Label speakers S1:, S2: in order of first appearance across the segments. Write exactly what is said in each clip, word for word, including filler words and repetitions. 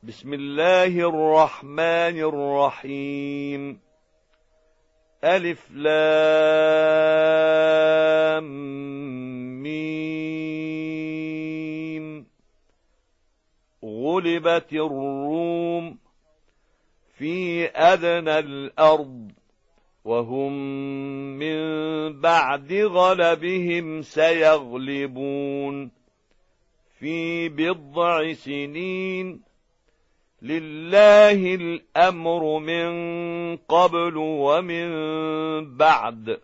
S1: بسم الله الرحمن الرحيم. ألف لام ميم. غلبت الروم في أدنى الأرض وهم من بعد غلبهم سيغلبون في بضع سنين. لله الأمر من قبل ومن بعد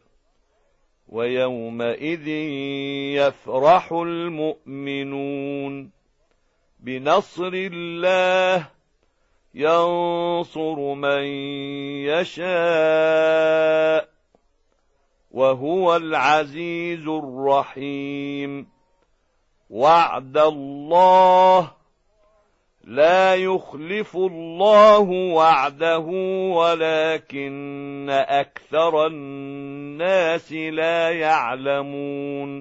S1: ويومئذ يفرح المؤمنون بنصر الله ينصر من يشاء وهو العزيز الرحيم. وعد الله لا يخلف الله وعده ولكن أكثر الناس لا يعلمون.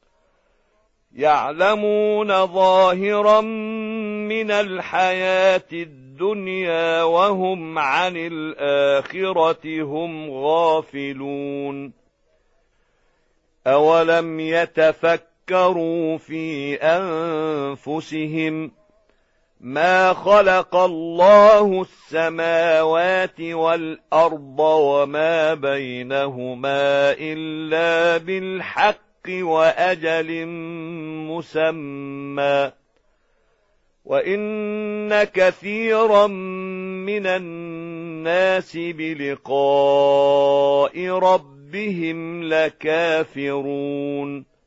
S1: يعلمون ظاهرا من الحياة الدنيا وهم عن الآخرة هم غافلون. أولم يتفكروا في أنفسهم ما خلق الله السماوات والأرض وما بينهما إلا بالحق وأجل مسمى وإن كثيرا من الناس بلقاء ربهم لكافرون.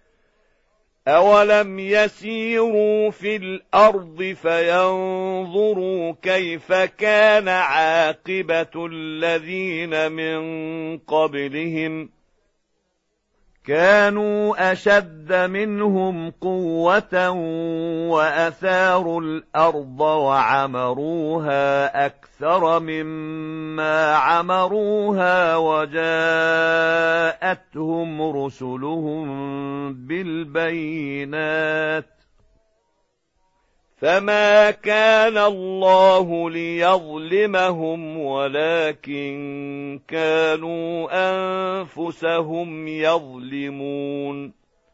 S1: أولم يسيروا في الأرض فينظروا كيف كان عاقبة الذين من قبلهم كانوا أشد منهم قوة وأثاروا الأرض وعمروها أكثر مما عمروها وجاءتهم رسلهم بالبينات فما كان الله ليظلمهم ولكن كانوا أنفسهم يظلمون.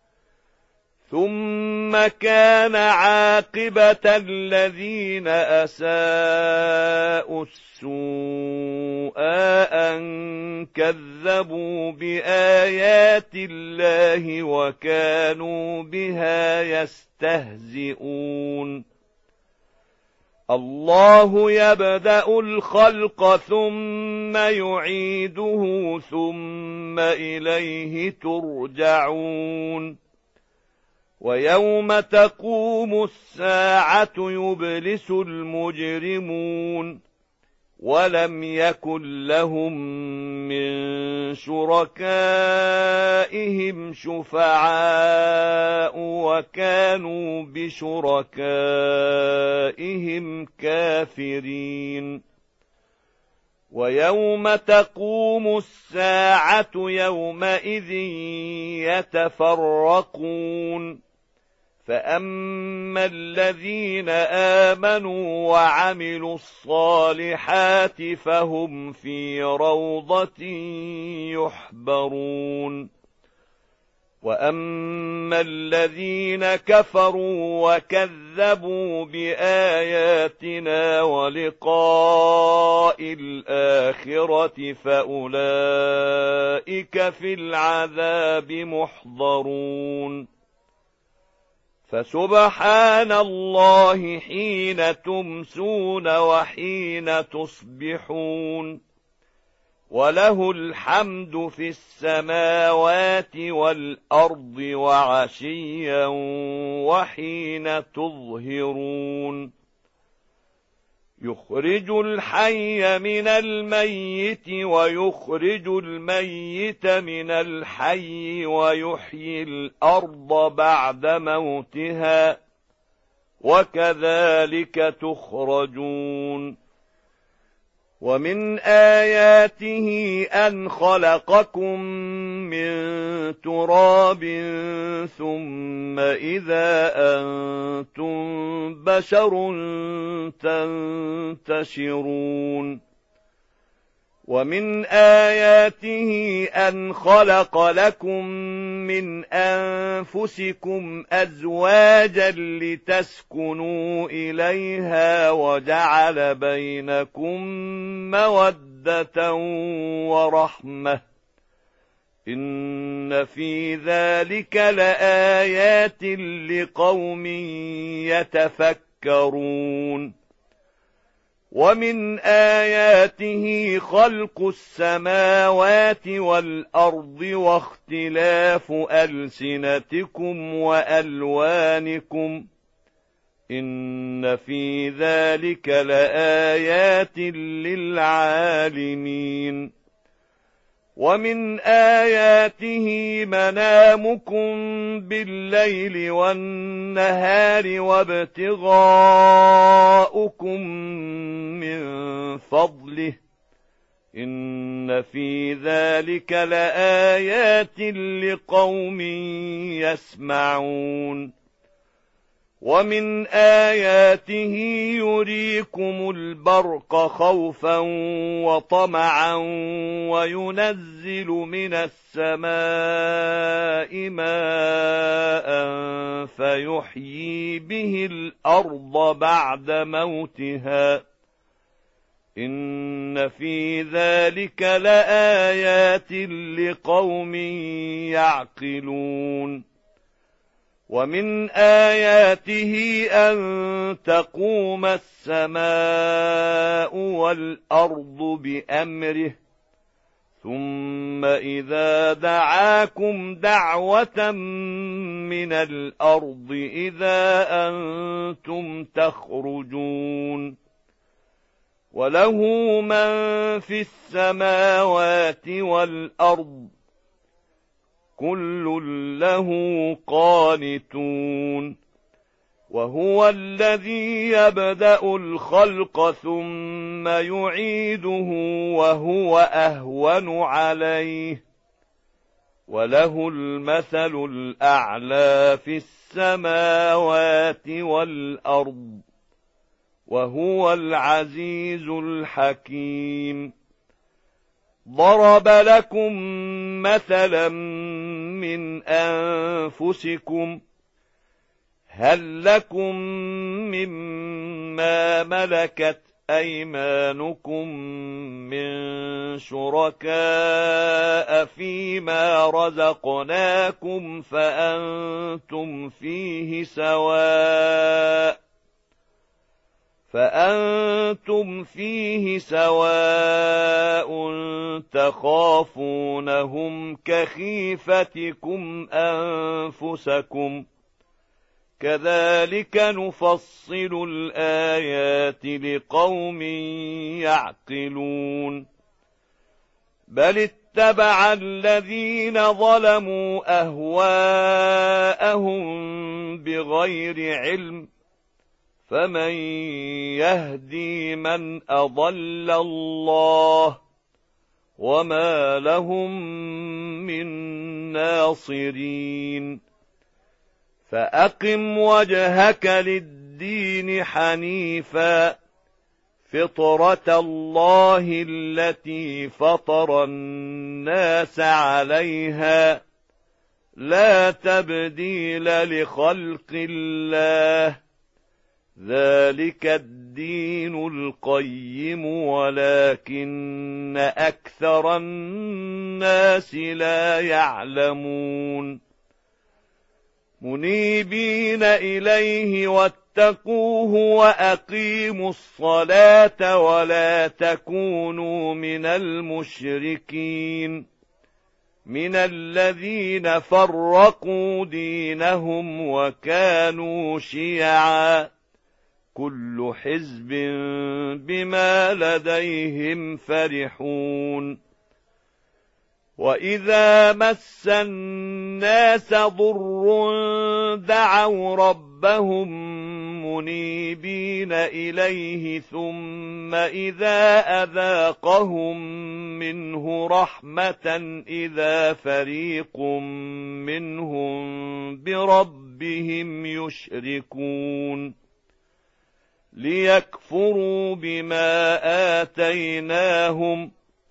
S1: ثم كان عاقبة الذين أساءوا السوء أن كذبوا بآيات الله وكانوا بها يستهزئون. الله يبدأ الخلق ثم يعيده ثم إليه ترجعون. ويوم تقوم الساعة يبلس المجرمون ولم يكن لهم من شركائهم شفعاء وكانوا بشركائهم كافرين. ويوم تقوم الساعة يومئذ يتفرقون فأما الذين آمنوا وعملوا الصالحات فهم في روضة يحبرون. وأما الذين كفروا وكذبوا بآياتنا ولقاء الآخرة فأولئك في العذاب محضرون. فسبحان الله حين تمسون وحين تصبحون وله الحمد في السماوات والأرض وعشيا وحين تظهرون. يخرج الحي من الميت ويخرج الميت من الحي ويحيي الأرض بعد موتها وكذلك تخرجون. ومن آياته أن خلقكم من تراب ثم إذا أنتم بشر تنتشرون ومن آياته أن خلق لكم من أنفسكم أزواجا لتسكنوا إليها وجعل بينكم مودة ورحمة إن في ذلك لآيات لقوم يتفكرون ومن آياته خلق السماوات والأرض واختلاف ألسنتكم وألوانكم إن في ذلك لآيات للعالمين ومن آياته منامكم بالليل والنهار وابتغاؤكم من فضله إن في ذلك لآيات لقوم يسمعون ومن آياته يريكم البرق خوفا وطمعا وينزل من السماء ماء فيحيي به الأرض بعد موتها إن في ذلك لآيات لقوم يعقلون ومن آياته أن تقوم السماء والأرض بأمره ثم إذا دعاكم دعوة من الأرض إذا أنتم تخرجون وله من في السماوات والأرض كل له قانتون وهو الذي يبدأ الخلق ثم يعيده وهو أهون عليه وله المثل الأعلى في السماوات والأرض وهو العزيز الحكيم ضرب لكم مثلا من أنفسكم هل لكم مما ملكت أيمانكم من شركاء فيما رزقناكم فأنتم فيه سواء فأنتم فيه سواء تخافونهم كخيفتكم أنفسكم كذلك نفصل الآيات لقوم يعقلون بل اتبع الذين ظلموا أهواءهم بغير علم فمن يهدي من أضل الله وما لهم من ناصرين فأقم وجهك للدين حنيفا فطرة الله التي فطر الناس عليها لا تبديل لخلق الله ذلك الدين القيم ولكن أكثر الناس لا يعلمون منيبين إليه واتقوه وأقيموا الصلاة ولا تكونوا من المشركين من الذين فرقوا دينهم وكانوا شيعا كل حزب بما لديهم فرحون وإذا مس الناس ضر دعوا ربهم منيبين إليه ثم إذا أذاقهم منه رحمة إذا فريق منهم بربهم يشركون ليكفروا بما آتيناهم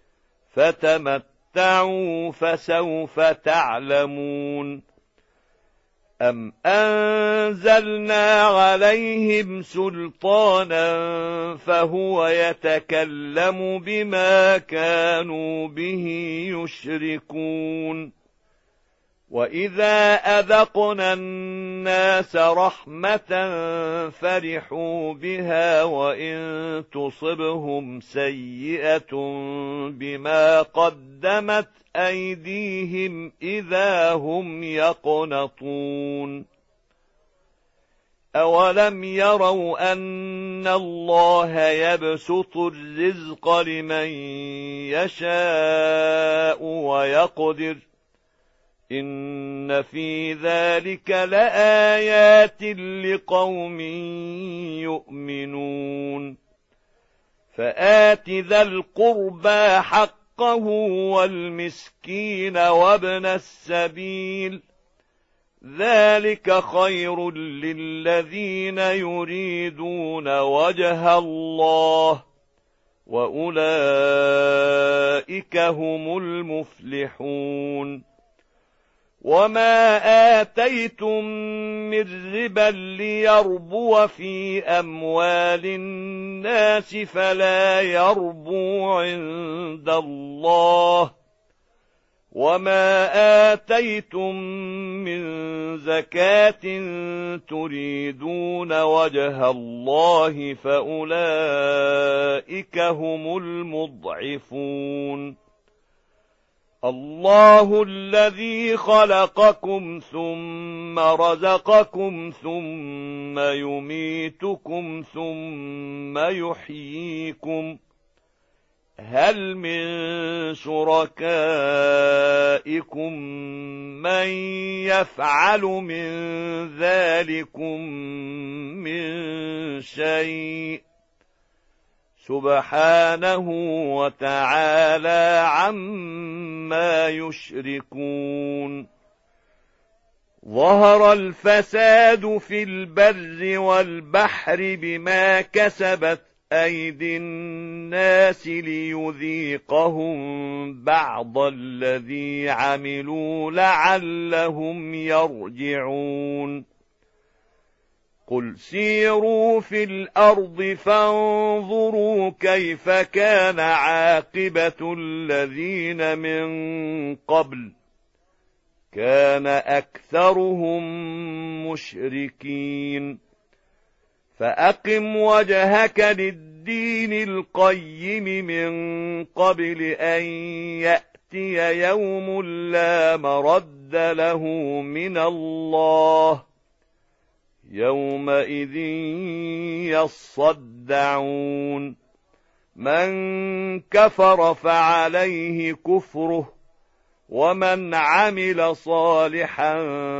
S1: فتمتعوا فسوف تعلمون أم أنزلنا عليهم سلطانا فهو يتكلم بما كانوا به يشركون وإذا أذقنا الناس رحمة فرحوا بها وإن تصبهم سيئة بما قدمت أيديهم إذا هم يقنطون أولم يروا أن الله يبسط الرزق لمن يشاء ويقدر إن في ذلك لآيات لقوم يؤمنون فآت ذا القربى حقه والمسكين وابن السبيل ذلك خير للذين يريدون وجه الله وأولئك هم المفلحون وما آتيتم من ربا ليربو في أموال الناس فلا يربو عند الله وما آتيتم من زكاة تريدون وجه الله فأولئك هم المضعفون الله الذي خلقكم ثم رزقكم ثم يميتكم ثم يحييكم هل من شركائكم من يفعل من ذلكم من شيء سبحانه وتعالى عما يشركون ظهر الفساد في البر والبحر بما كسبت أيدي الناس ليذيقهم بعض الذي عملوا لعلهم يرجعون قل سيروا في الأرض فانظروا كيف كان عاقبة الذين من قبل كان أكثرهم مشركين فأقم وجهك للدين القيم من قبل أن يأتي يوم لا مرد له من الله يومئذ يصدعون من كفر فعليه كفره ومن عمل صالحا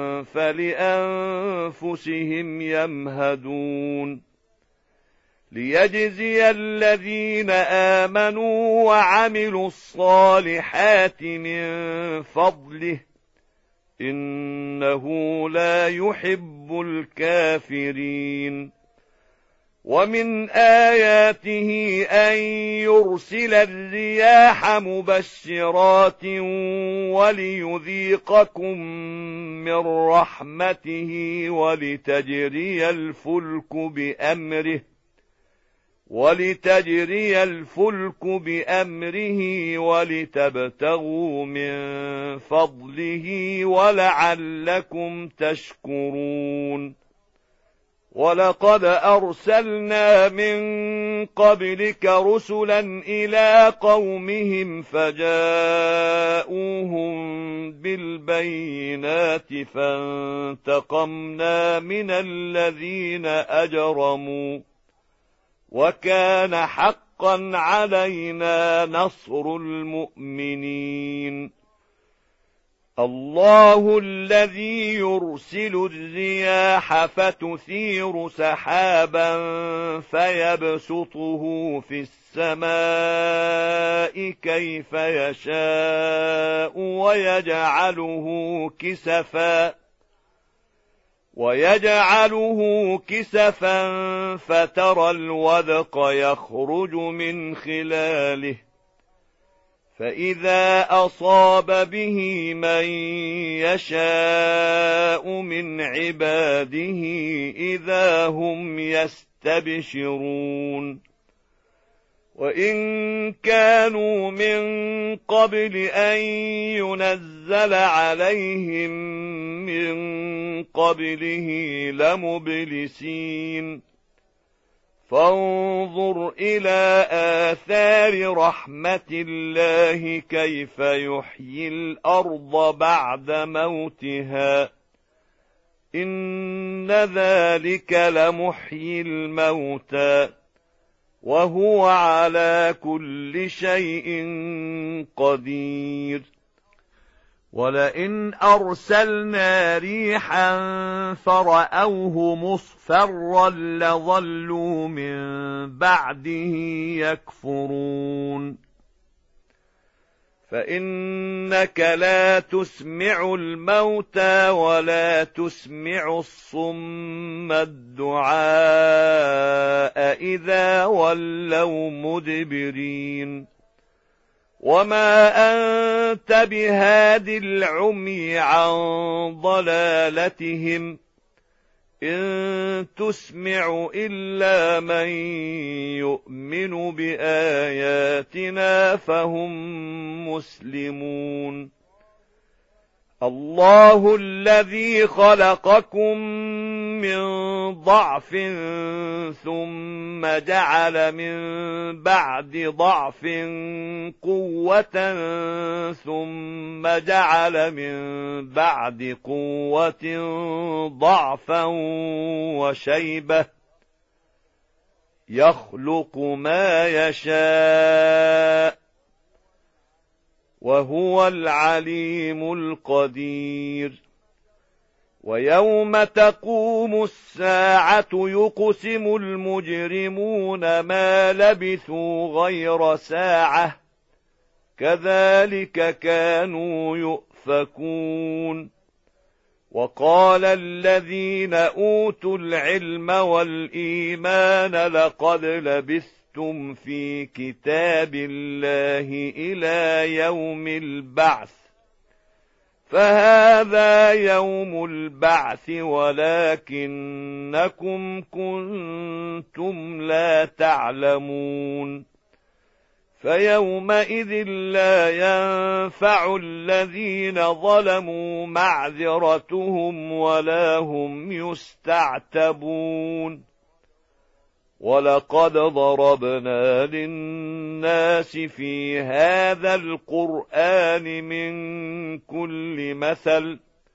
S1: فلأنفسهم يمهدون ليجزي الذين آمنوا وعملوا الصالحات من فضله إنه لا يحب الكافرين ومن آياته أن يرسل الرياح مبشرات وليذيقكم من رحمته ولتجري الفلك بأمره ولتجري الفلك بأمره ولتبتغوا من فضله ولعلكم تشكرون ولقد أرسلنا من قبلك رسلا إلى قومهم فجاءوهم بالبينات فانتقمنا من الذين أجرموا وكان حقا علينا نصر المؤمنين الله الذي يرسل الرياح فتثير سحابا فيبسطه في السماء كيف يشاء ويجعله كسفا ويجعله كسفا فترى الودق يخرج من خلاله فإذا أصاب به من يشاء من عباده إذا هم يستبشرون وإن كانوا من قبل أن ينزل عليهم من قبله لمبلسين فانظر إلى آثار رحمة الله كيف يحيي الأرض بعد موتها إن ذلك لمحيي الموتى وهو على كل شيء قدير ولئن أرسلنا ريحا فرأوه مصفرا لظلوا من بعده يكفرون فإنك لا تسمع الموتى ولا تسمع الصم الدعاء إذا ولوا مدبرين وما أنت بهاد العمي عن ضلالتهم إن تسمع إلا من يؤمن بآياتنا فهم مسلمون الله الذي خلقكم من ضعف ثم جعل من بعد ضعف قوة ثم جعل من بعد قوة ضعفا وشيبة يخلق ما يشاء وهو العليم القدير ويوم تقوم الساعة يقسم المجرمون ما لبثوا غير ساعة كذلك كانوا يؤفكون وقال الذين أوتوا العلم والإيمان لقد لبثتم في كتاب الله إلى يوم البعث فهذا يوم البعث ولكنكم كنتم لا تعلمون فيومئذ لا ينفع الذين ظلموا معذرتهم ولا هم يستعتبون ولقد ضربنا للناس في هذا القرآن من كل مثل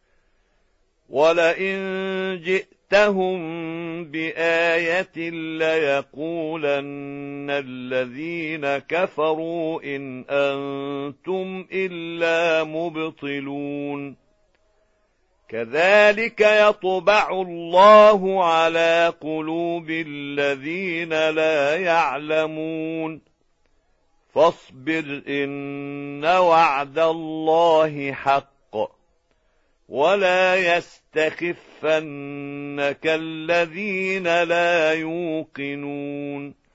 S1: ولئن جئتهم بآية ليقولن الذين كفروا إن أنتم إلا مبطلون كذلك يطبع الله على قلوب الذين لا يعلمون فاصبر إن وعد الله حق ولا يستخفنك الذين لا يوقنون